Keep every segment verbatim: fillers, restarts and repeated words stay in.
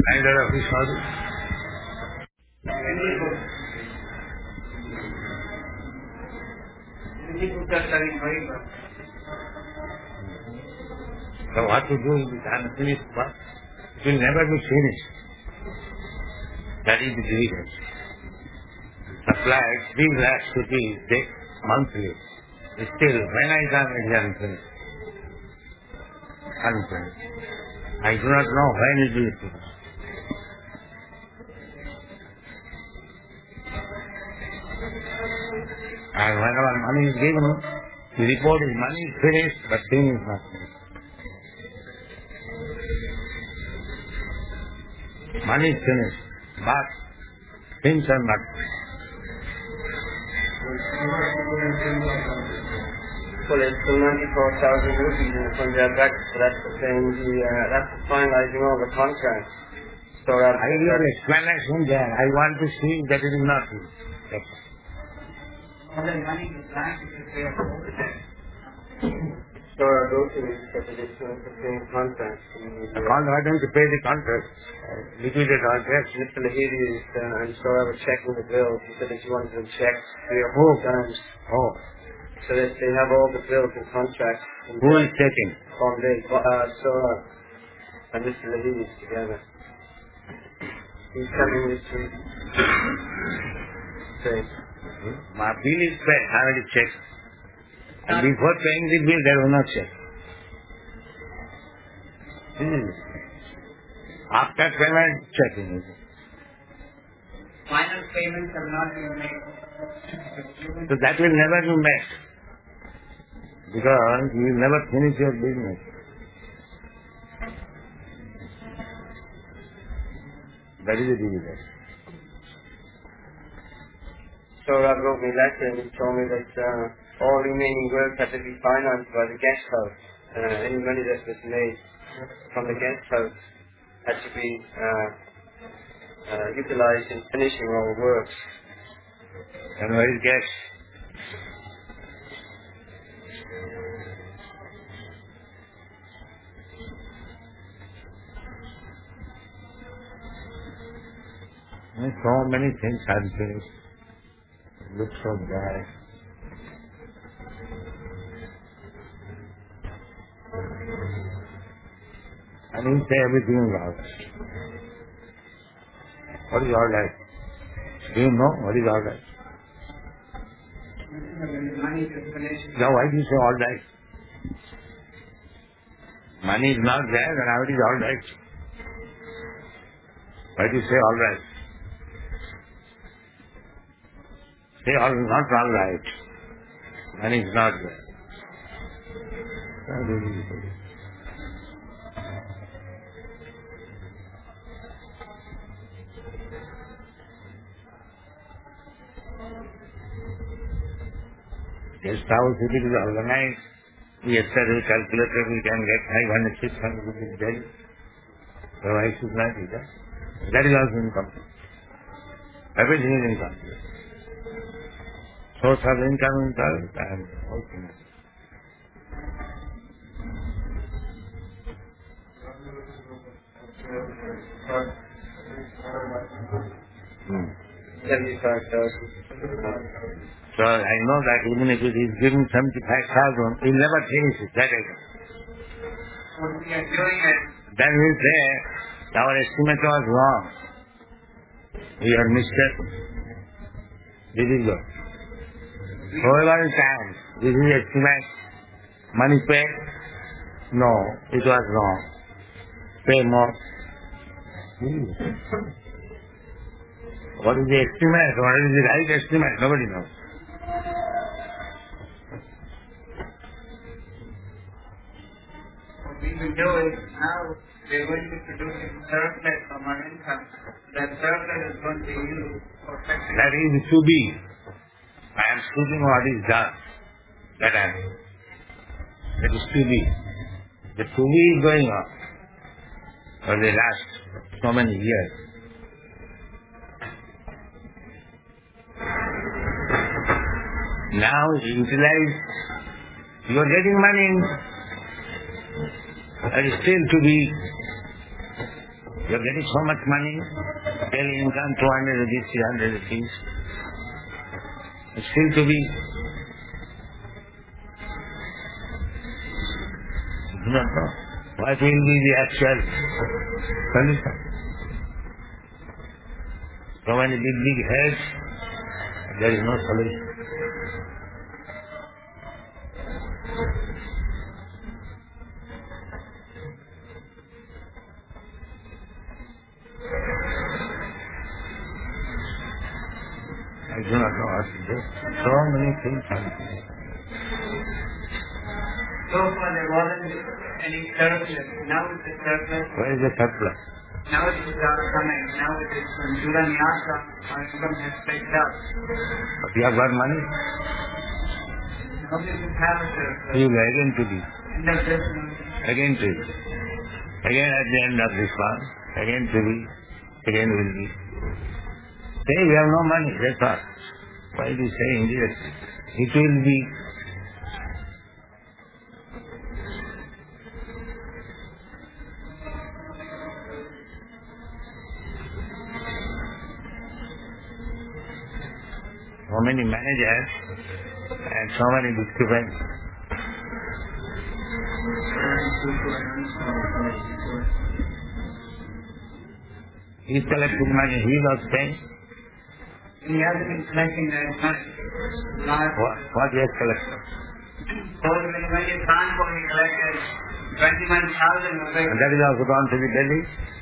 neither of his houses. So what to do with unfinished work? It will never be finished. That is the dividend. Supplied three lakhs rupees monthly. Still, when I come, it is unfinished. Unfinished. I do not know when it will finish. And whenever money is given, the report is money is finished, but thing is not finished. Money is finished, but things are not finished. Well, it's still ninety-four thousand rupees in the Punjab Act, so that's the same, the, uh, that's the finalizing all the contracts. So that I hear explanation there. I want to see that it is not true. That's all. So our daughter is that it is the same contract. The contract to pay the contract. Liquidate contract. Mister Lahiri is, uh, and so I was checking the bills. He said that he wanted them checked three or four times. Oh. So that they have all the bills and contracts. And who is checking? From the, uh, Sora and Mister Lahiri together. He's telling me to say. My bill is paid. I already checked. And before paying the bill, there was no check. This is it. After payment, checking is it. Final payments have not been made. So that will never be met. Because you will never finish your business. That is the dividend. So Rab wrote me a letter and he told me that uh, all remaining work had to be financed by the guest house. Uh, any money that was made from the guest house had to be uh, uh, utilized in finishing all works. And where is guest? So many things unfinished. Look so bad. I didn't say everything is all right. What is all right? Do you know what is all right? Now why do you say all right? Money is not there, then how it is all right? Why do you say all right? Say all not all right. Money is not there. How do you say it? Guest house, if it is organized, yesterday calculated we can get five hundred, six hundred rupees daily. So I should not do that. That is also incomplete. Everything is incomplete. Source of income is incomplete and everything. Hmm. seventy-five thousand. So I know that even if it is given seventy-five thousand, he will never finish it. That I know. Then we will say, our estimate was wrong. We are mistaken. This is good. However it comes, this is estimate. Money paid? No, it was wrong. Pay more. What is the estimate? What is the right estimate? Nobody knows. What we will do is now we are going to produce a surplus from our income. That surplus is going to be used for factory. That is to be. I am speaking what is done. That I am. That is to be. The to be is going on for the last so many years. Now utilize, you are getting money, that is still to be. You're getting so much money, daily income two hundred rupees, three hundred rupees. It's still to be. You don't know. What will be the actual solution? So many big, big heads, there is no solution. I do not know what to do. So many things happen. So far there wasn't any surplus. Now it's a surplus. Where is the surplus? Now it is coming. Now it is from Judan Yatra. Our income has picked up. But you have got money. Now this is have a surplus. You will again to be. End of this month. Again to be. Again at the end of this month. Again to be. Again will be. Say we have no money. That's all. Why do you say indirectly? It will be. So many managers and so many discrepancies. He's collecting money, he was paying. He hasn't been collecting that money. Last What, what he has collected? So when when you can't go, he collected twenty-one thousand rupees. And that is also gone to the Delhi.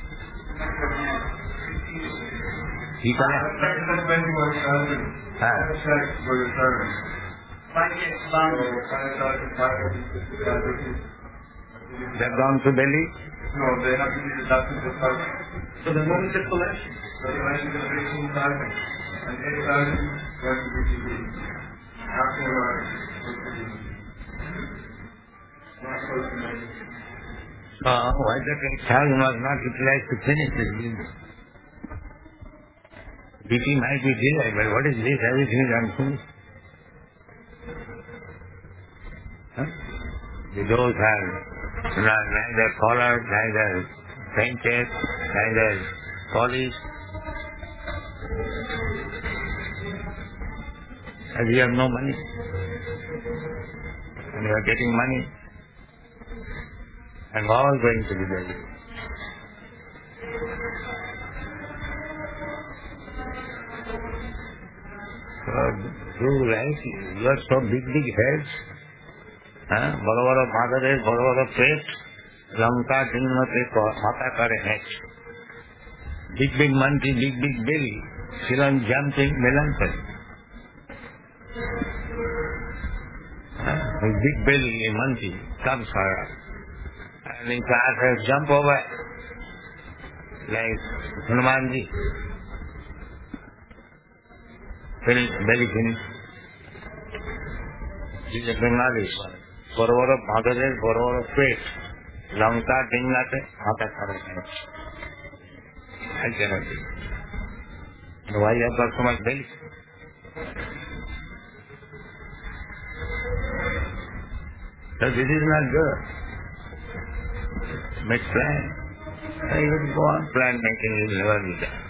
He collected twenty-one thousand. Ah. Check for the servant. Five years long. So five thousand five hundred fifty rupees. They have gone to Delhi. No, they have to be deducted the first. So the moment of collection. So the rest is fifteen thousand. And eight thousand going to be the afterwards. Not supposed to make it. So why that eight thousand was not utilized to finish this business? D P might be there, but what is this? Everything is unfinished. Huh? The doors are neither colored, neither painted, neither polished. And we have no money. And we are getting money. And all going to be there. So, you like, you are so big, big heads. Huh? बड़ा बड़ा father है, बड़ा बड़ा पेट, लंका दिन में पेट माता करे next. Big, big monkey, big, big belly, children jumping melancholy. Huh? With big belly, a monkey comes for us. And in class has jump over like Hanumanji. Finish, belly finish. This is a Bengali. बड़ा बड़ा भागर है, बड़ा बड़ा पेट, लंका डिंगला से माता करे next. I cannot do it. Why you have got so much belly? So this is not good. Make plan. So you will go on plan making, you will never be done.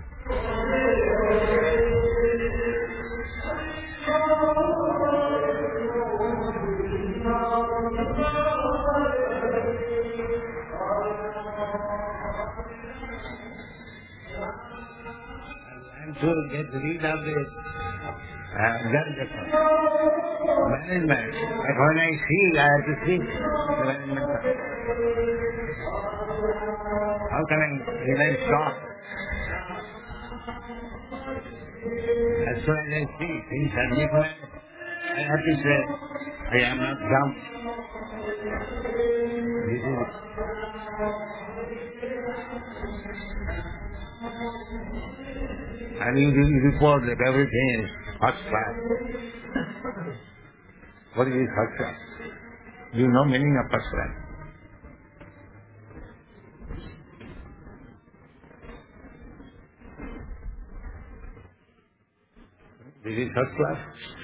To get rid of this uh, management. But when I see, I have to see the management. How can I remain strong? As soon as I see things are different, I have to say, I am not dumb. This is and you, you report that everything is first class. What is first class? Do you know meaning of first class? This is first class.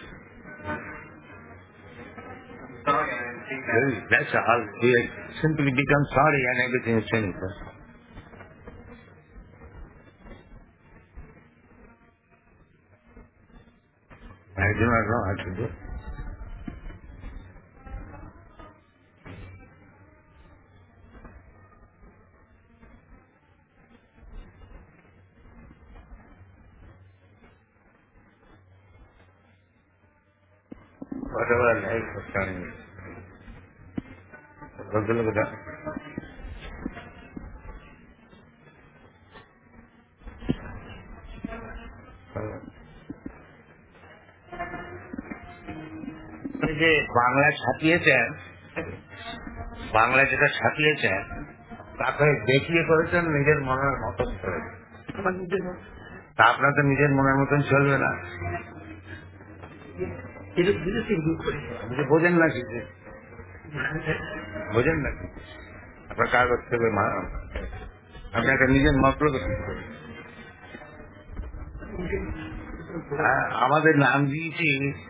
Sorry, I didn't think that. That's all. You simply become sorry and everything is finished. একজন একজন আছে তো whatever life was done. Look at that. যে বাংলা ছাপিয়েছেন, বাংলা যেটা ছাপিয়েছেন তাকে দেখিয়ে করেছেন নিজের মনের মতন করে। তা আপনার তো নিজের মনের মতন চলবে না, বোঝেন না কিছু, বোঝেন না কিছু। আপনার কাগজ থেকে আপনাকে নিজের মতলব আমাদের নাম দিয়েছি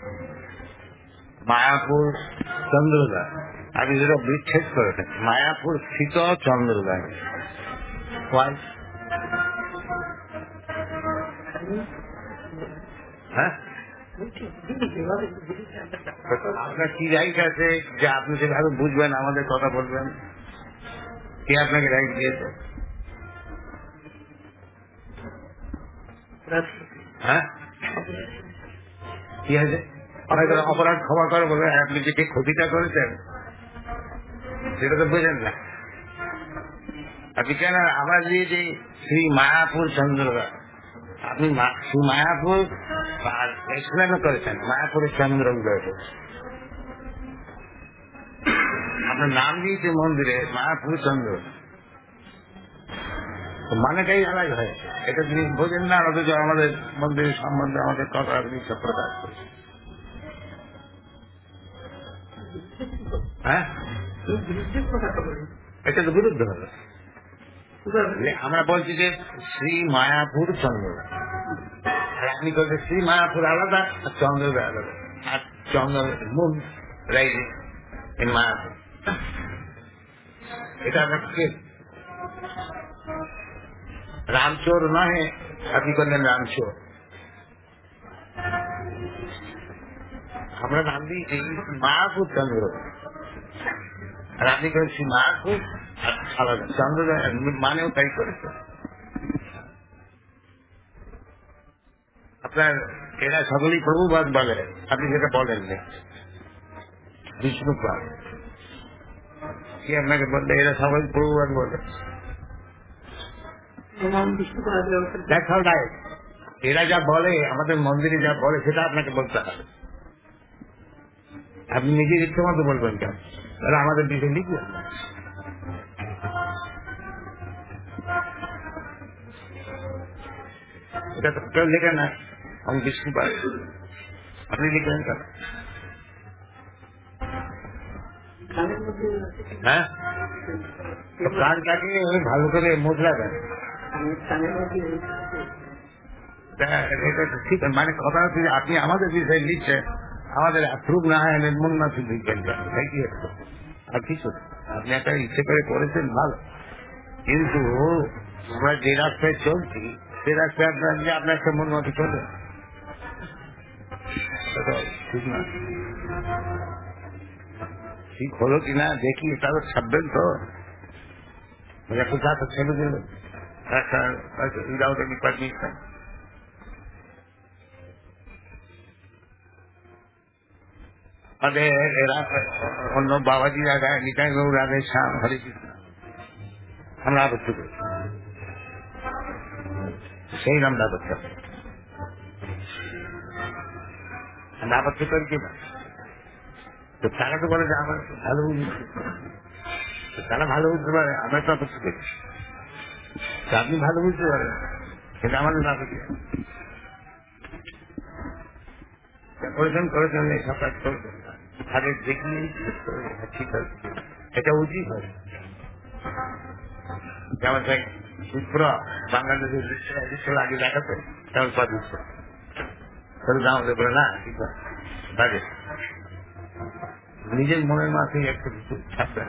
মায়াপুর চন্দ্রদা। আপনি যেটা বিচ্ছেদ করেছেন মায়াপুর স্থিত চন্দ্রদা। হ্যাঁ, আপনার কি রাইট আছে যে আপনি সেভাবে বুঝবেন, আমাদের কথা বলবেন? কে আপনাকে রাইট দিয়েছে? হ্যাঁ, কি আছে? অপরাধ ক্ষমা করে বলে আপনি যে ক্ষতিটা করেছেন সেটা তো বোঝেন না। আপনি কেন আবার দিয়েছি শ্রী মায়াপুর চন্দ্রদা? আপনি শ্রী মায়াপুর এক্সপ্লেনও করেছেন মায়াপুরের চন্দ্রদা। আপনার নাম দিয়েছে মন্দিরে মায়াপুর চন্দ্র, মানেটাই আলাদা হয়। এটা জিনিস বোঝেন না, অথচ আমাদের মন্দিরের সম্বন্ধে আমাদের কথা আপনি সব প্রকাশ করছেন। হ্যাঁ, এটা তো বিরুদ্ধ হবে। আমরা বলছি যে শ্রী মায়াপুর চন্দ্র, আর আপনি বলছেন শ্রী মায়াপুর আলাদা আর চন্দ্র আলাদা, আর চন্দ্র মুন রাইজিং ইন মায়াপুর। এটা আপনাকে রামচোর নয়, আপনি করলেন রামচোর। আমরা নাম দিয়েছি মায়াপুর চন্দ্র, আর আপনি করেছি মায়াপুর আলাদা চন্দ্র, মানেও তাই করেছে। আপনার এরা সকলেই প্রভুবাদ বলে, আপনি সেটা বলেন না। বিষ্ণুপাদ কি আপনাকে বললে? এরা সবাই প্রভুবাদ বলে। এরা যা বলে আমাদের মন্দিরে যা বলে সেটা আপনাকে বলতে হবে। আপনি নিজের ইচ্ছে মতো বলবেন কেন? তাহলে আমাদের বিষয় লিখবেন না। এটা তো কেউ লেখে না, আমি বিষ্ণু পাই, আপনি লিখবেন কেন? হ্যাঁ, কানটাকে ভালো করে মুদ্রাবেন। ঠিক মানে কথা হচ্ছে যে আপনি আমাদের বিষয়ে লিখছেন, আমাদের অ্যাপ্রুভ না হয় মন না শুধু লিখবেন তাই কি হচ্ছে? আর কিছু আপনি একটা ইচ্ছে করে করেছেন ভালো, কিন্তু আমরা যে রাস্তায় চলছি সে রাস্তায় আপনার যে আপনার একটা মন মতো চলবে ঠিক না। ঠিক হলো কিনা দেখি, তাহলে ছাড়বেন তো কোথাও ছেড়ে দিল উইদাউট এনি পারমিশন। এরা অন্য বাবাজি রাধা নিতাই গৌ রাধে শ্যাম হরে কৃষ্ণ, আমরা আপত্তি করি, সেই নামটা করতে হবে। আমরা আপত্তি করি কিনা? তো তারা তো বলে যে আমরা ভালো বুঝতে, তারা ভালো বুঝতে পারে, আমরা তো আপত্তি করি। আপনি ভালো বুঝতে পারেন, সেটা আমাদের আপত্তি করেছেন করেছেন এইসব কাজ করবেন আগে দেখি ঠিক আছে, এটা উচিত হয়। যেমন ত্রিপুরা বাংলাদেশের বিশ্ব আগে দেখাতে তেমন পা দিচ্ছে দাম বলে না ঠিক আছে, নিজের মনের মাঝে একটা কিছু থাকবেন।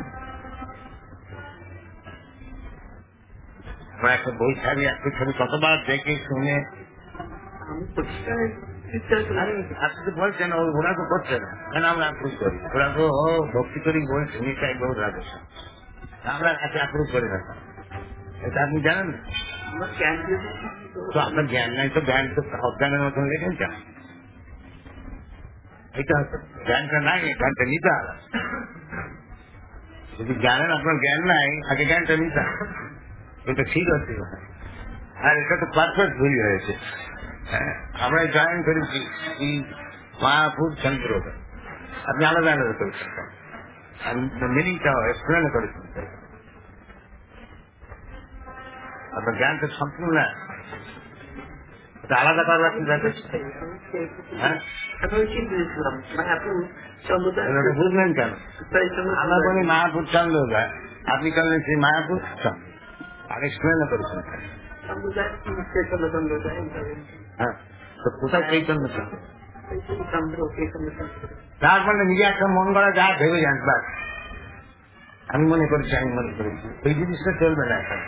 আমরা একটা বই ছাড়ি, একটা ছবি কতবার দেখে শুনে আপনি তো বলছেন ওরা তো করছে না, কেন আমরা অ্যাপ্রুভ করি? ওরা তো ভক্তি করি বলছে নিশ্চয় বহু রাজস্ব, আমরা কাছে অ্যাপ্রুভ করি না, এটা আপনি জানেন না? তো আপনার জ্ঞান নাই, তো জ্ঞান তো অজ্ঞানের মতন লেখেন কেন? এটা হচ্ছে জ্ঞানটা নাই, জ্ঞানটা নিতে হবে। যদি জ্ঞানের আপনার জ্ঞান নাই, আগে জ্ঞানটা নিতে হবে, এটা ঠিক আছে। আর এটা তো পারফেক্ট ভুল হয়েছে। আমরা জয়েন করেছি মায়াপুর চন্দ্রোদা, আপনি আলাদা আলাদা করেছেন, মিনিংটাও এক্সপ্লেন করেছেন। আপনার জ্ঞানটা সম্পূর্ণ আলাদা করবার কি দরকার? হ্যাঁ, বুঝলেন কেন? আমরা বলি মায়াপুর চন্দ্রোদা, আপনি করলেন সেই মায়াপুর চন্দ্র, আর এক্সপ্লেন করেছেন। হ্যাঁ, তো কোথায় চৈতন্য চন্দ্র? তার মানে নিজে একটা মন করা যা ভেবে যান, বাস আমি মনে করেছি, আমি মনে করেছি, এই জিনিসটা চলবে না। এখন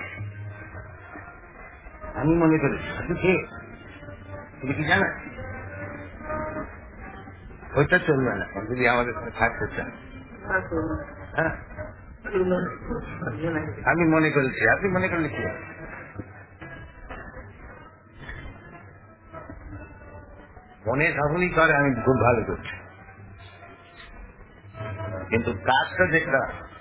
আমি মনে করেছি, আপনি কে তুমি কি জানেন? ওইটা চলবে না যদি আমাদের থাকতে চান। হ্যাঁ, আমি মনে করেছি, আপনি মনে করলে কি? মনে সফলই করে, আমি খুব ভালো করছি, কিন্তু কাজটা যেটা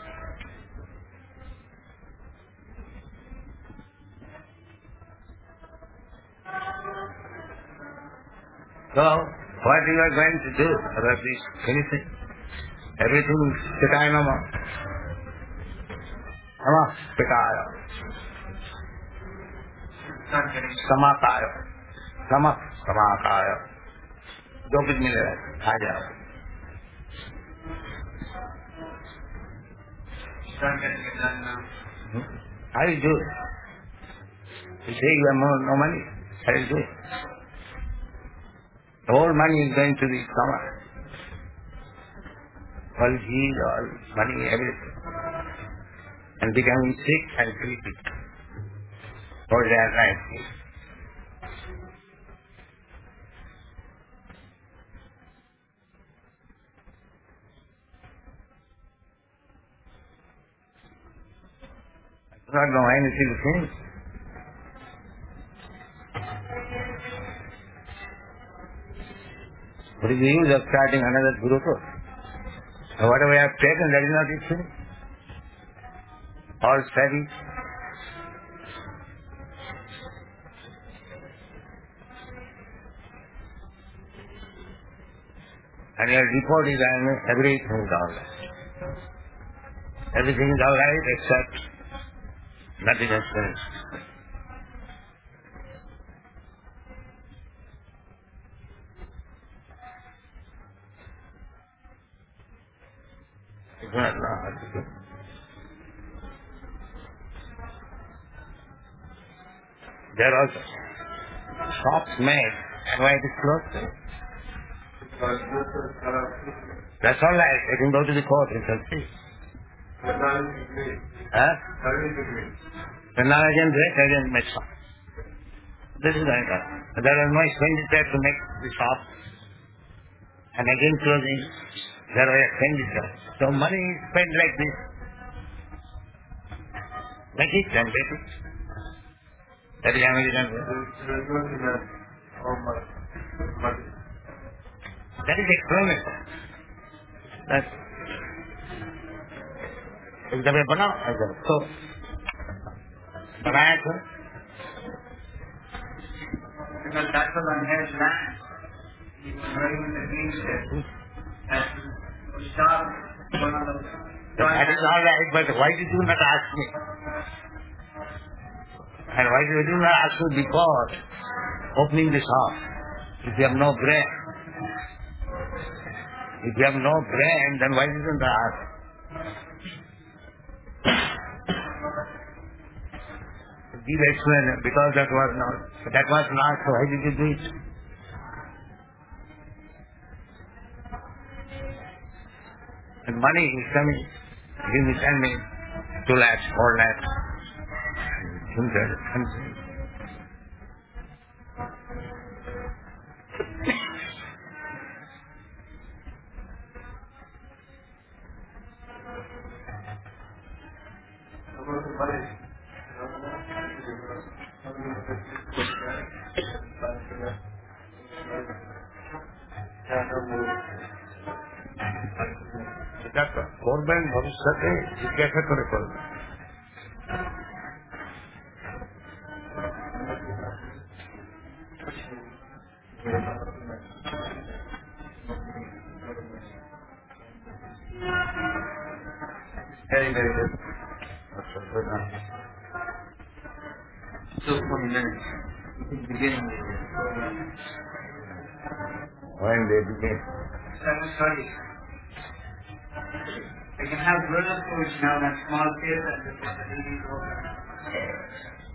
so what you are going to do about this? Anything? Everything Pitaya Nama. Nama Pitaya. Samataya. Sama Samataya. जो कुछ मिलेगा खा जाओ। How do you do it? You say you have no, no money. How do you do it? The whole money is going to the stomach. All heat, all money, everything. And becoming sick and sleepy. All that night. I do not know anything to think. What is the use of starting another guru course? So whatever I have taken, that is not it finished. All study. And your report is, I mean, everything is all right. Everything is all right except nothing has finished. It's not hard to do. There are also shops made, and why it is closed? That's all right. They can go to the court and shall see. Huh? Then now again break, again make shop. This is going on. There are no expenditure to make the shop, and again closing. There are expenditure. So money is spent like this. Make it, then make it. That is American way. That is explanation. That's एक दफे बनाओ, एक दफे तो बनाया था। Because that was on his land. He was very much against it. And we stopped one of the... That is all right, but why did you not ask me? And why did you not ask me before opening the shop? If you have no brain, if you have no brain, then why didn't you ask? Give explanation, because that was not, that was not, so why did you do it? And money is coming, give me, send me two lakhs, four lakhs. Things are এটা করবেন ভবিষ্যতে, জিজ্ঞাসা করে করবেন। Very, very good. Still twenty minutes. We can begin. When they begin. Seven thirty. We can have little foods now in a small theater and the ladies over.